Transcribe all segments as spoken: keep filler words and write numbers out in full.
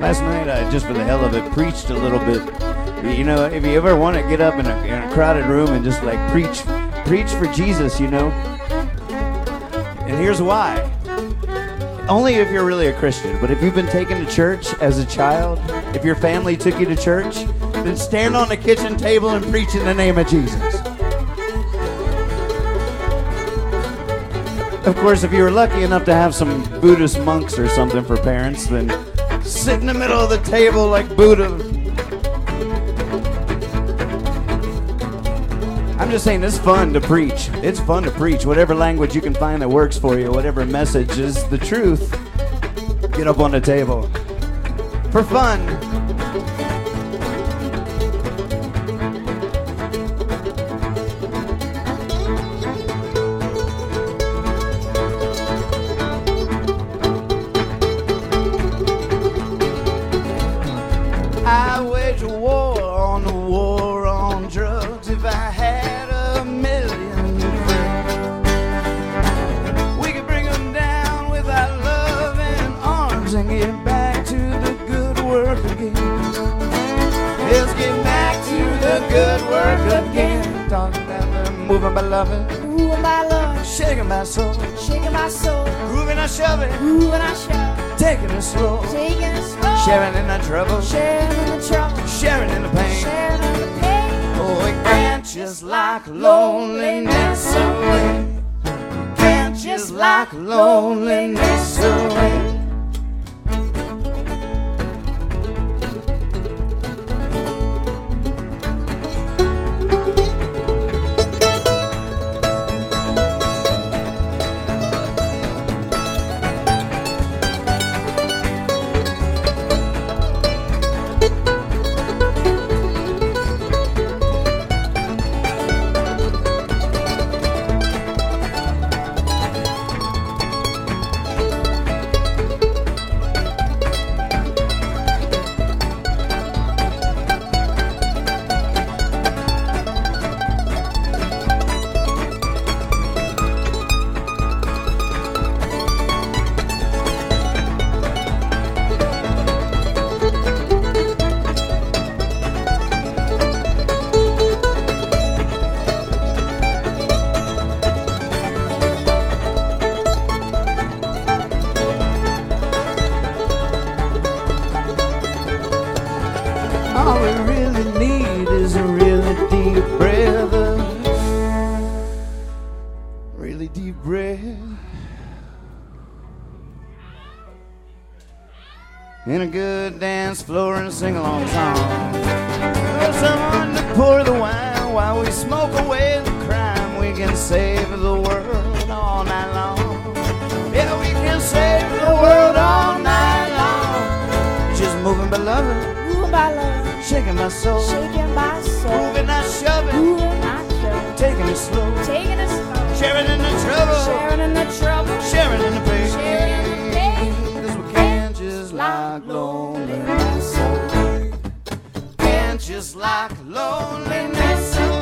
Last night, I just for the hell of it, preached a little bit. You know, if you ever want to get up in a, in a crowded room and just like preach, preach for Jesus, you know. And here's why. Only if you're really a Christian. But if you've been taken to church as a child, if your family took you to church, then stand on the kitchen table and preach in the name of Jesus. Of course, if you were lucky enough to have some Buddhist monks or something for parents, then sit in the middle of the table like Buddha. I'm just saying it's fun to preach. It's fun to preach. Whatever language you can find that works for you, whatever message is the truth, get up on the table. For fun. I wage a war on the war on drugs. If I had a million friends, we could bring them down with our loving arms and get back to the good work again. Let's get back to the good work again. Talking about them, moving by loving, moving by love, shaking my soul, shaking my soul, grooving or shoving, moving I shove, taking it slow, taking it slow, sharing in the trouble, sharing in the trouble, sharing in the pain, sharing in the pain. Oh, we can't just lock loneliness away. Can't just lock loneliness away. All we really need is a really deep breath, really deep breath, and a good dance floor and a sing-along song. Or someone to pour the wine while we smoke away the crime. We can save the world all night long. Yeah, we can save the world all night long. Just moving by loving, moving by love, shaking my soul, shaking my soul, moving not shoving, moving I shove, taking it slow, taking it slow, sharing in the trouble, sharing in the trouble, sharing in the pain. sharing in the pain. 'Cause we can't just lock loneliness away. Can't just lock loneliness away.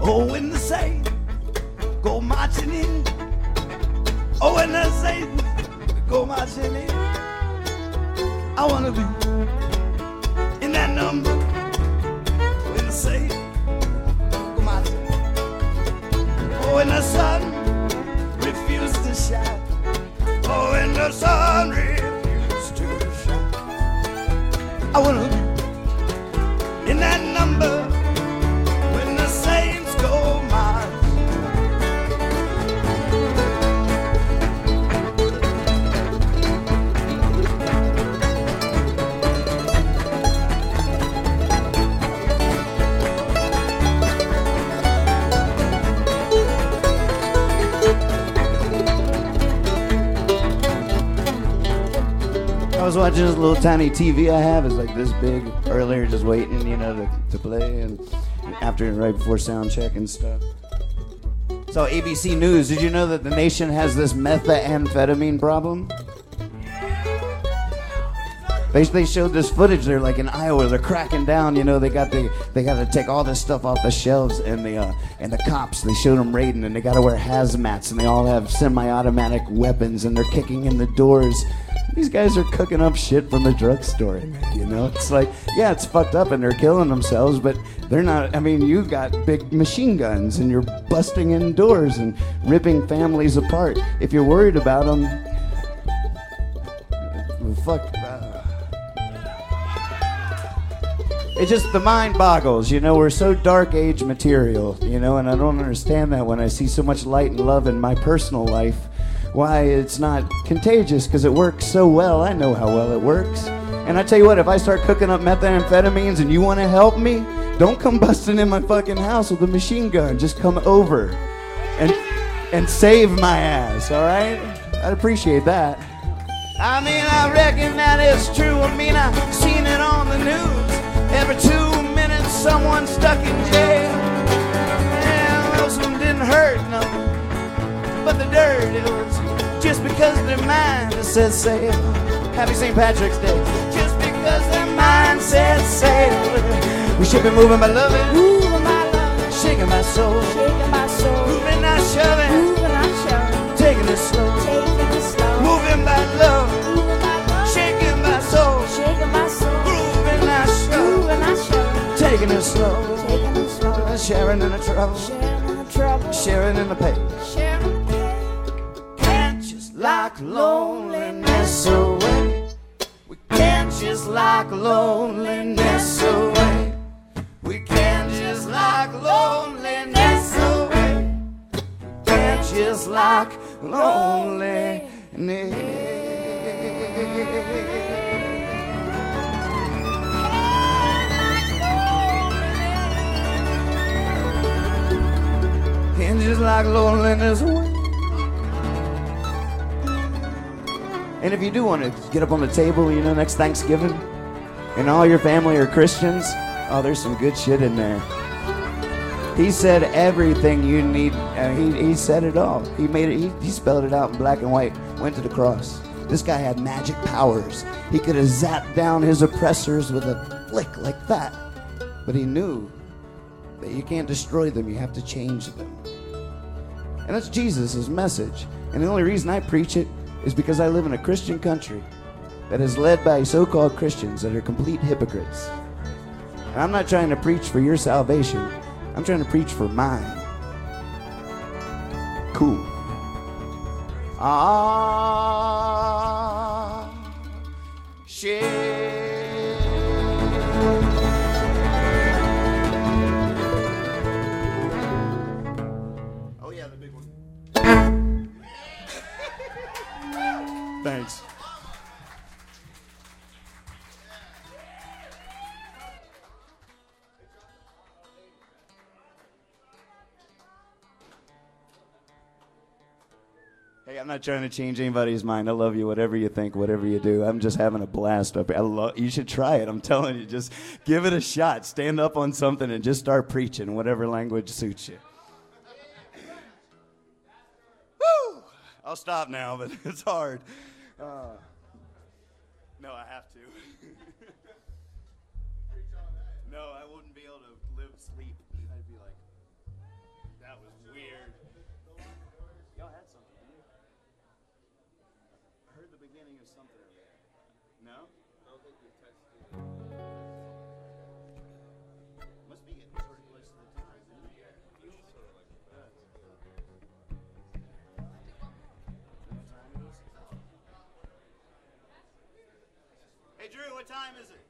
Oh, when the saints go marching in. Oh, when the saints go marching in. I wanna be in that number. When the saints go marching in. Oh, when the sun refused to shine. Oh, when the sun refused to shine. I wanna be in that number. When the saints go marching. I was watching this little tiny T V I have. It's like this big earlier, just waiting, you know, to, to play, and after, right before sound check and stuff. So A B C News, did you know that the nation has this methamphetamine problem? They, they showed this footage there, like in Iowa. They're cracking down. You know, they got the they got to take all this stuff off the shelves, and the uh, and the cops, they showed them raiding, and they got to wear hazmats, and they all have semi-automatic weapons, and they're kicking in the doors. These guys are cooking up shit from the drugstore. You know, it's like, yeah, it's fucked up, and they're killing themselves, but they're not. I mean, you've got big machine guns, and you're busting in doors and ripping families apart. If you're worried about them, well, fuck. Uh, It just, the mind boggles, you know, we're so dark age material, you know, and I don't understand that when I see so much light and love in my personal life, why it's not contagious, because it works so well. I know how well it works. And I tell you what, if I start cooking up methamphetamines and you want to help me, don't come busting in my fucking house with a machine gun. Just come over and and save my ass, all right? I'd appreciate that. I mean, I reckon that it's true. I mean, I've seen it on the news. Every two minutes, someone stuck in jail. And most of them didn't hurt nothing but the dirt. It was just because their mind said sail. Happy Saint Patrick's Day. Just because their mind said sail. We should be moving by loving, Moving my love, shaking my soul, shaking my soul, moving, not shoving, moving, not shoving, taking it slow, taking it slow, moving by love, moving my love, shaking my soul, shaking my soul, grooving, not shoving, moving, not shoving, taking it slow, taking it slow, sharing in the trouble, sharing in the trouble, sharing in the pain. sharing the pain. Can't just lock loneliness away. We can't just lock loneliness away. We can't just lock loneliness away. We can't just lock loneliness. Can't just lock loneliness away. And if you do want to get up on the table, you know, next Thanksgiving, and all your family are Christians, oh, there's some good shit in there. He said everything you need. Uh, he, he said it all. He made it. He, he spelled it out in black and white. Went to the cross. This guy had magic powers. He could have zapped down his oppressors with a flick like that. But he knew that you can't destroy them. You have to change them. And that's Jesus' message. And the only reason I preach it is because I live in a Christian country that is led by so-called Christians that are complete hypocrites. And I'm not trying to preach for your salvation. I'm trying to preach for mine. Cool. Ah, shit. Oh yeah, the big one. Thanks. Hey, I'm not trying to change anybody's mind. I love you, whatever you think, whatever you do. I'm just having a blast up here. I love, you should try it. I'm telling you, just give it a shot. Stand up on something and just start preaching, whatever language suits you. Woo! I'll stop now, but it's hard. Uh, no, I have to. No, I wouldn't be able to live, sleep. I'd be like... something over there. No? I don't think we've touched it. Must be getting sort of close to the time, isn't it? Yeah, it feels sort of like that. What time it is? Hey Drew, what time is it?